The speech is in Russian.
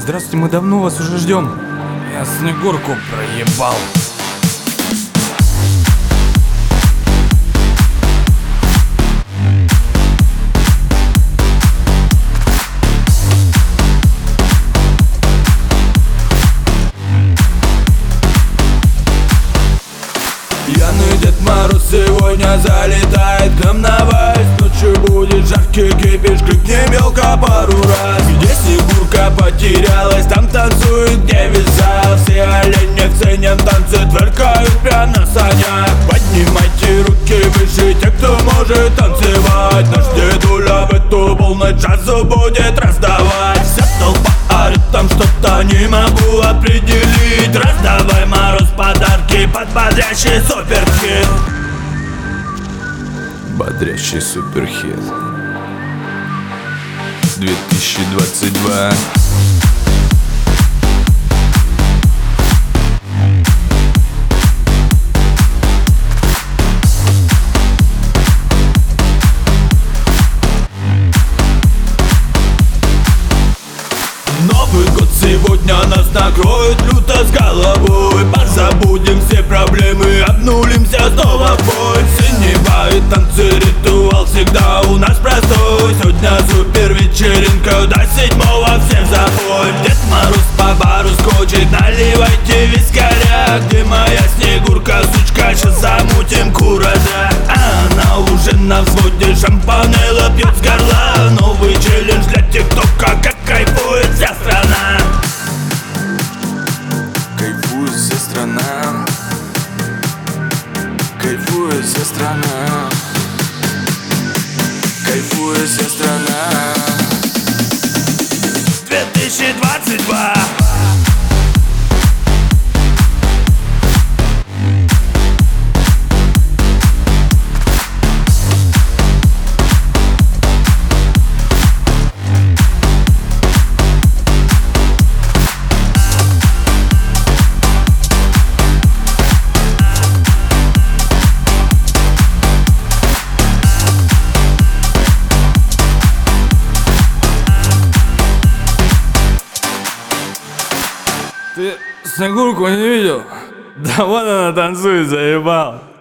Здравствуйте, мы давно вас уже ждем. Я Снегурку проебал. Пьяный Дед Мороз сегодня залетает к нам на вальс. Ночью будет жаркий кипиш, крикни мелко пару раз. Где Снегурка потерялась, там танцует, где весь зал. Все олени в цене в танце тверкают прямо на санях. Поднимайте руки выше, те, кто может танцевать. Наш дедуля в эту полночь джазу будет раздавать. Вся толпа орет, там что-то не могу определить. Раздавай, Мороз, подарки под бодрящий суперхит. Бодрящий суперхит 2022. Новый год сегодня нас накроет люто с головой. Позабудем все проблемы, обнулимся снова в бой. Синевают танцы, ритуал всегда у нас простой. Сегодня супер вечеринка, до 7-го всем забой. Дед Мороз по бару скочит, наливайте вискаря. Где моя Снегурка, сучка, сейчас замутим куража. Она уже на взводе, шампанелло пьет с горла. Новый челлендж для тиктока, как кайфует вся страна. Кайфует вся страна. Кайфует вся страна. Кайфует вся страна. 2022. Ты Снегурку не видел? Да вон она танцует, заебал.